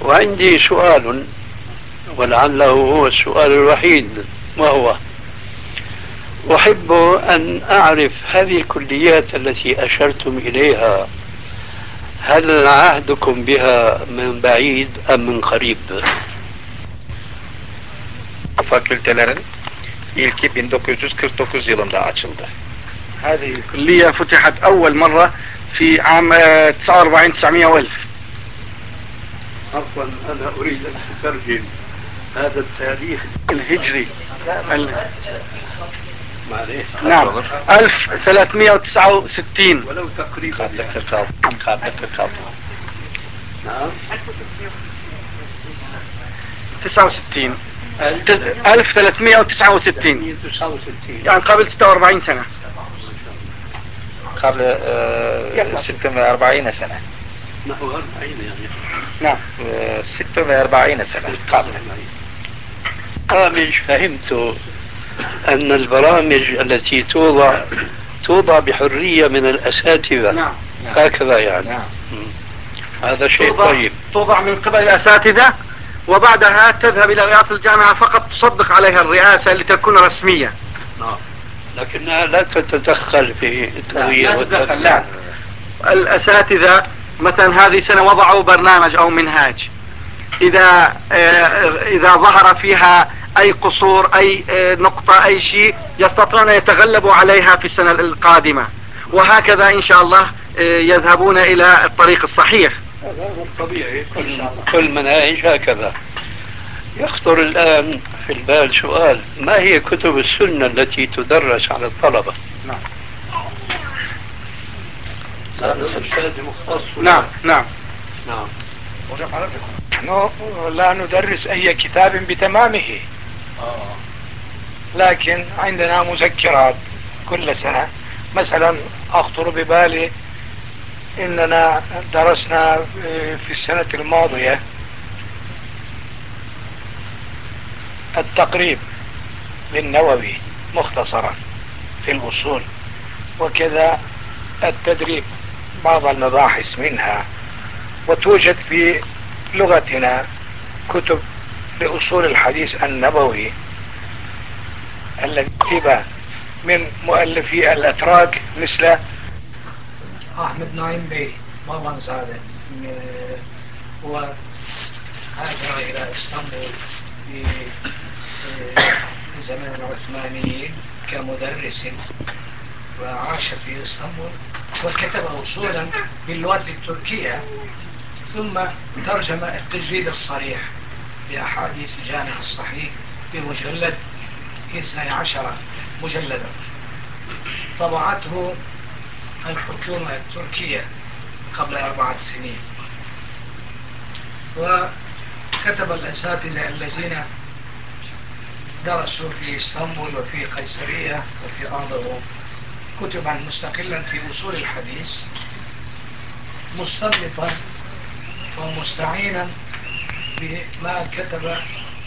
وعندي سؤال ولعله هو السؤال الوحيد، وهو: أحب أن أعرف هذه الكليات التي أشرتم إليها، هل عهدكم بها من بعيد أم من قريب؟ Fakültelerin ilki 1949 yılında açıldı. هذه الكلية فتحت أول مرة في عام 49 900 وألف. عفوا، أنا أريد أن أترجم هذا التاريخ الهجري. نعم 1369 ولو تقريبا. نعم 69 1369 يعني قبل 46 سنة. قبل 46 سنة. نحو 40 يعني. نعم 46 سنة قبل. برامج، فهمت أن البرامج التي توضع بحرية من الأساتذة. نعم هكذا يعني. نعم. هذا شيء طيب. توضع من قبل الأساتذة، وبعدها تذهب إلى رئاسة الجامعة فقط تصدق عليها الرئاسة لتكون رسمية. نعم، لكنها لا تتدخل في التغيير والتدخل. لا، الأساتذة مثلا هذه السنة وضعوا برنامج أو منهاج، إذا ظهر فيها أي قصور، أي نقطة، أي شيء، يستطيعون أن يتغلبوا عليها في السنة القادمة، وهكذا إن شاء الله يذهبون إلى الطريق الصحيح. هذا طبيعي، كل مناهج هكذا. يخطر الآن في البال سؤال: ما هي كتب السنة التي تدرس على الطلبة؟ نعم. نعم نعم. نعم. نحن لا ندرس أي كتاب بتمامه، لكن عندنا مذكرات كل سنة. مثلا أخطر ببالي إننا درسنا في السنة الماضية التقريب للنووي مختصرا في الأصول، وكذا التدريب بعض المباحث منها. وتوجد في لغتنا كتب لأصول الحديث النبوي التي كتب من مؤلفي الأتراك مثل أحمد نايم بي مولانا زاده، وهاجر إلى إسطنبول في زمن العثمانيين كمدرس، وعاش في إسطنبول وكتب أصولا باللغة التركية، ثم ترجم التجريد الصريح لأحاديث جامع الصحيح بمجلد 12 مجلدا، طبعته الحكومة التركية قبل 4 سنين. وكتب الأساتذة الذين درسوا في اسطنبول وفي قيصرية وفي أنظرو كتبا مستقلا في أصول الحديث، مستنبطا ومستعينا بما كتب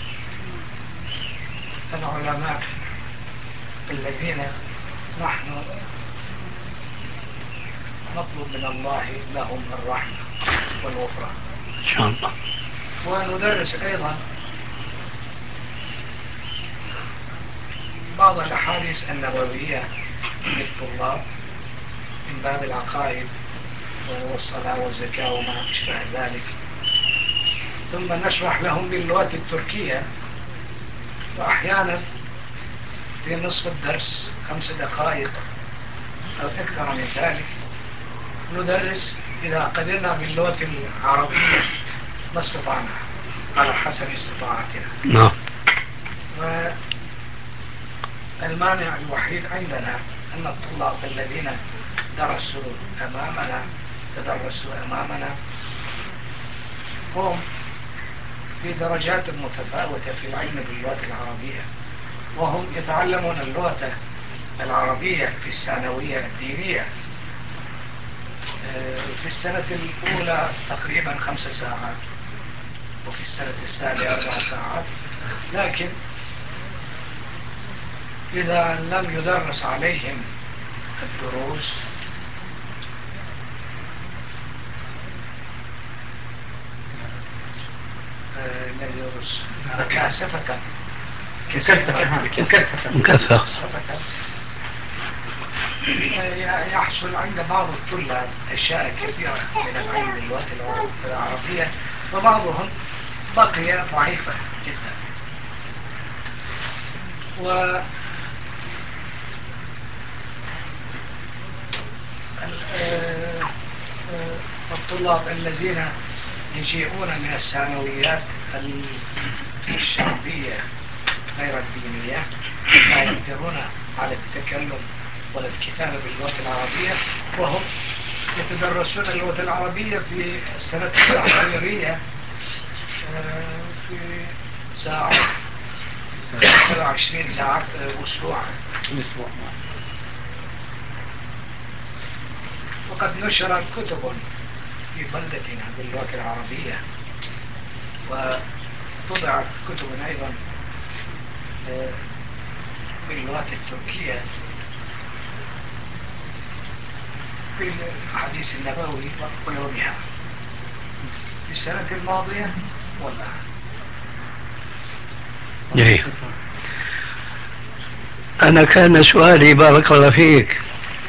العلماء الذين نحن نطلب من الله لهم الرحمة والغفران إن شاء الله. وندرس أيضا بعض الأحاديث النبوية للطلاب من باب العقائد والصلاة والزكاة وما أشبه ذلك، ثم نشرح لهم باللغة التركية، وأحيانا في نصف الدرس 5 دقائق أو أكثر من ذلك ندرس إذا قدرنا باللغة العربية ما استطعنا على حسب استطاعتنا. والمانع الوحيد عندنا أن الطلاب الذين تدرسوا أمامنا هم في درجات متفاوتة في العلم باللغة العربية، وهم يتعلمون اللغة العربية في الثانوية الدينية في السنة الأولى تقريبا 5 ساعات، وفي السنة الثانية 4 ساعات. لكن إذا لم يدرس عليهم الدروس الذي يدرس مكاسفة مكافأة يحصل عند بعض الطلاب أشياء كثيرة من العلم باللغة العربية، وبعضهم بقي ضعيفا جدا. الطلاب الذين يجيئون من الثانويات الشعبية غير الدينية لا يقدرون على التكلم ولا الكتابة باللغة العربية، وهم يتدرسون اللغة العربية في السنة التحريرية في ساعة 27 ساعة أسبوعا. وقد نشر كتب في بلدتنا باللغة العربية، وطبعت كتب أيضا باللغة التركية في الحديث النبوي وعلومها في السنة الماضية والآن. أنا كان سؤالي بارك الله فيك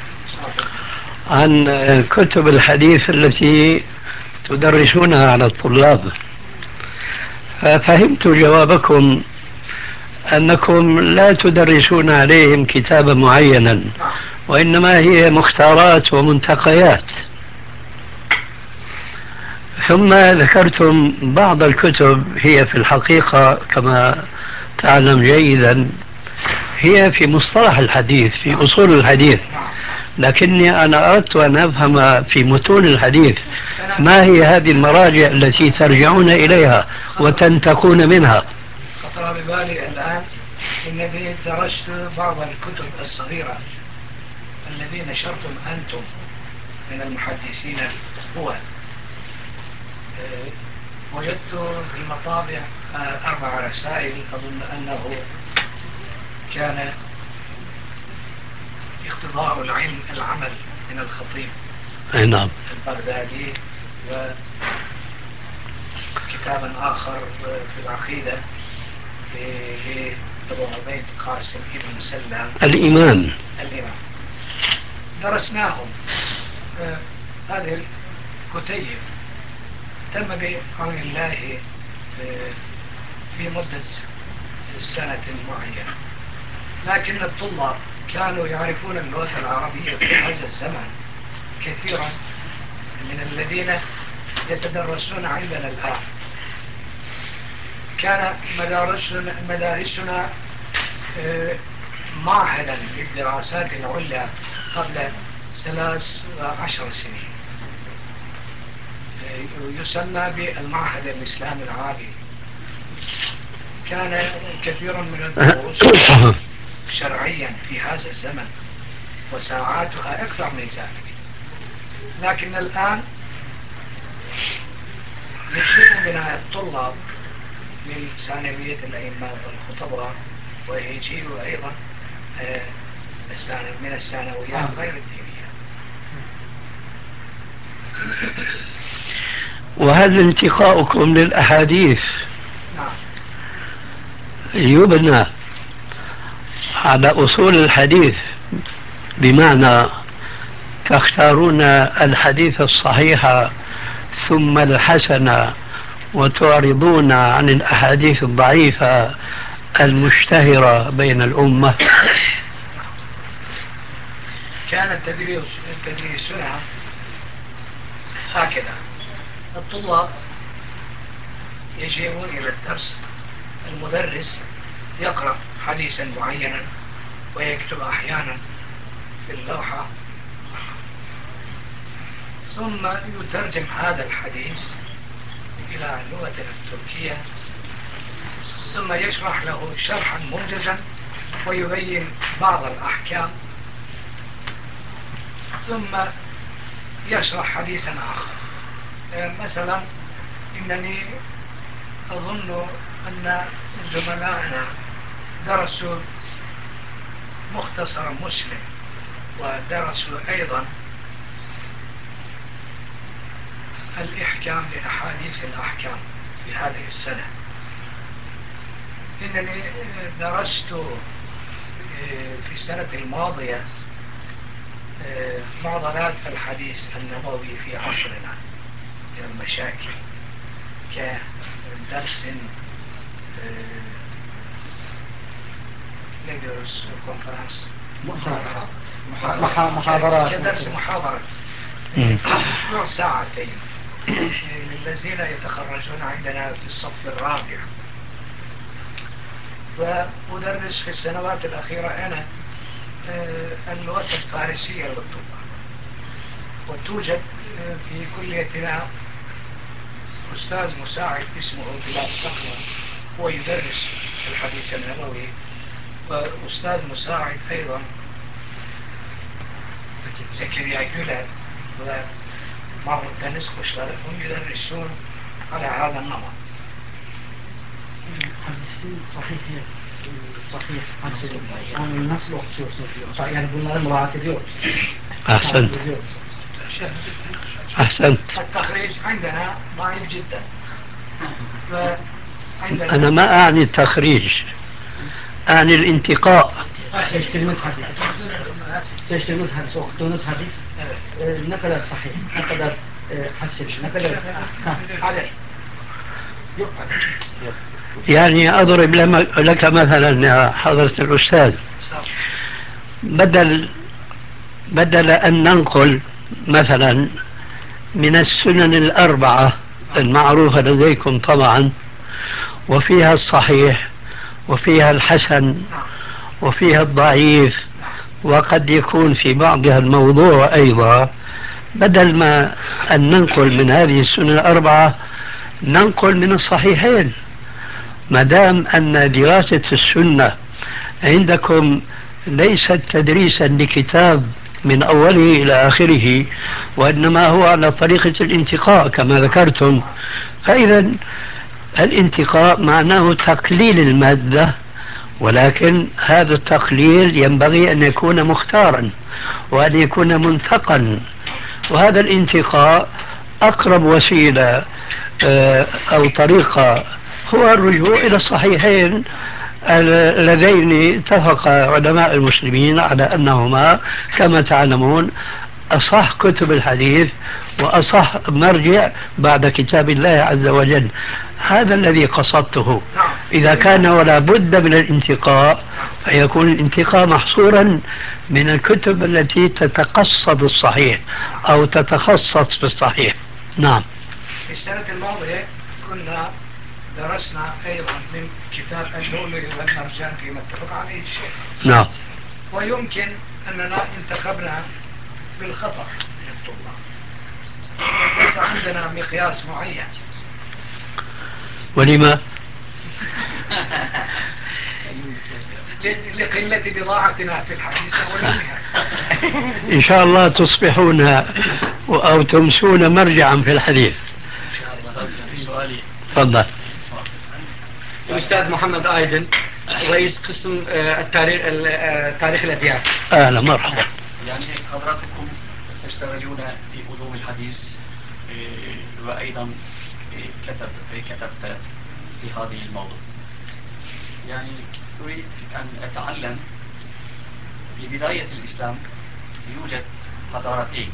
عن كتب الحديث التي تدرسونها على الطلاب، ففهمت جوابكم أنكم لا تدرسون عليهم كتابا معينا، وإنما هي مختارات ومنتقيات. ثم ذكرتم بعض الكتب هي في الحقيقة كما تعلم جيدا هي في مصطلح الحديث، في أصول الحديث، لكني أنا أردت أن أفهم في متون الحديث ما هي هذه المراجع التي ترجعون إليها وتنتقون منها. خطر ببالي الآن إنني درست بعض الكتب الصغيرة الذين نشرتم أنتم من المحدثين هو وجدت في المطابع 4 رسائل، أظن أنه كان اقتضاء العلم العمل من الخطيب نعم البغدادي، وكتابا آخر في العقيدة لأبو عبيد قاسم ابن سلام الإمام. درسناهم. هذه الكتيب تم بعون الله في مدة سنة معينة، لكن الطلاب كانوا يعرفون اللغة العربية في هذا الزمن كثيرا من الذين يتدرسون عندنا الآن. كان مدارسنا معهدا للدراسات العليا قبل 13 سنين، يسمى بالمعهد الإسلامي العالي. كان كثير من الدروس شرعيا في هذا الزمن وساعاتها أكثر من ذلك، لكن الآن يجيء من الطلاب من ثانوية الأئمة والخطباء، ويجيء أيضا من الثانويات غير الدينية. وهل انتقاؤكم للأحاديث يبنى على أصول الحديث، بمعنى تختارون الحديث الصحيح ثم الحسن وتعرضون عن الأحاديث الضعيفة المشتهرة بين الأمة؟ كان تدريسنا هكذا. الطلاب يجيئون إلى الدرس، المدرس يقرأ حديثا معينا ويكتب أحيانا في اللوحة، ثم يترجم هذا الحديث إلى اللغة التركية، ثم يشرح له شرحا موجزا ويبين بعض الأحكام، ثم يشرح حديثا آخر. مثلا إنني أظن أن زملائنا درسوا مختصر مسلم، ودرسوا أيضا الإحكام لأحاديث الأحكام في هذه السنة. إنني درست في السنة الماضية معضلات الحديث النبوي في عصرنا من المشاكل كدرس ندرس كونفرنس محاضرات كدرس محاضرة أسبوع ساعتين للذين يتخرجون عندنا في الصف الرابع. وأدرس في السنوات الأخيرة أنا اللغة الفارسية للطلاب، وتوجد في كليتنا أستاذ مساعد اسمه بلال فخر، هو يدرس الحديث النبوي، وأستاذ مساعد أيضا زكريا جولان ومر دانيس كوشلر، هم يدرسون على هذا النمط. صحيح النص يعني bunların muraat ediyor. أحسنت. التخريج عندنا ضعيف جدا. أنا ما أعني التخريج، أعني الانتقاء. Seçtiğiniz hadis, okuduğunuz hadis ne kadar sahih, ne kadar hasen, ne kadar yok. يعني أضرب لك مثلا يا حضرة الأستاذ، بدل أن ننقل مثلا من السنن الأربعة المعروفة لديكم طبعا، وفيها الصحيح وفيها الحسن وفيها الضعيف وقد يكون في بعضها الموضوع أيضا، بدل ما أن ننقل من هذه السنن الأربعة ننقل من الصحيحين. ما دام أن دراسة السنة عندكم ليست تدريسا لكتاب من أوله إلى آخره، وإنما هو على طريقة الانتقاء كما ذكرتم، فإذا الانتقاء معناه تقليل المادة، ولكن هذا التقليل ينبغي أن يكون مختارا وأن يكون منتقا، وهذا الانتقاء أقرب وسيلة أو طريقة هو الرجوع إلى الصحيحين اللذين اتفق علماء المسلمين على أنهما كما تعلمون أصح كتب الحديث وأصح مرجع بعد كتاب الله عز وجل. هذا الذي قصدته. إذا كان ولا بد من الانتقاء فيكون الانتقاء محصورا من الكتب التي تتقصد الصحيح أو تتخصص في الصحيح. نعم. في السنة الماضية كنا درسنا أيضا من كتاب اللؤلؤ والمرجان فيما اتفق عليه الشيخ. نعم. ويمكن أننا انتخبنا بالخطأ للطلاب، ليس عندنا مقياس معين. ولما؟ لقلة بضاعتنا في الحديث ولمها. إن شاء الله تصبحون أو تمسون مرجعا في الحديث. سؤالي. تفضل. الأستاذ محمد آيدن، رئيس قسم تاريخ الأديان. أهلا مرحبا. يعني حضراتكم تشتغلون في علوم الحديث وأيضا كتبت في هذه الموضوع. يعني أريد أن أتعلم في بداية الإسلام يوجد حضارتان،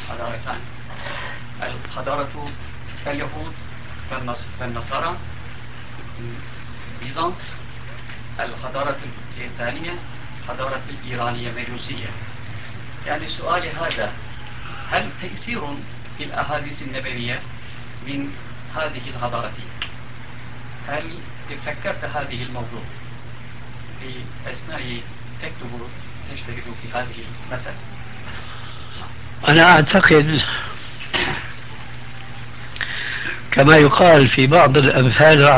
الحضارة اليهود والنصارى بيزنطة، الحضارة الثانية حضارة الإيرانية مجوسية. يعني سؤالي هذا، هل تأثير في الأحاديث النبوية من هذه الحضارتين؟ هل فكرت هذه الموضوع في أثناء تشتغل في هذه المسألة؟ أنا أعتقد كما يقال في بعض الأمثال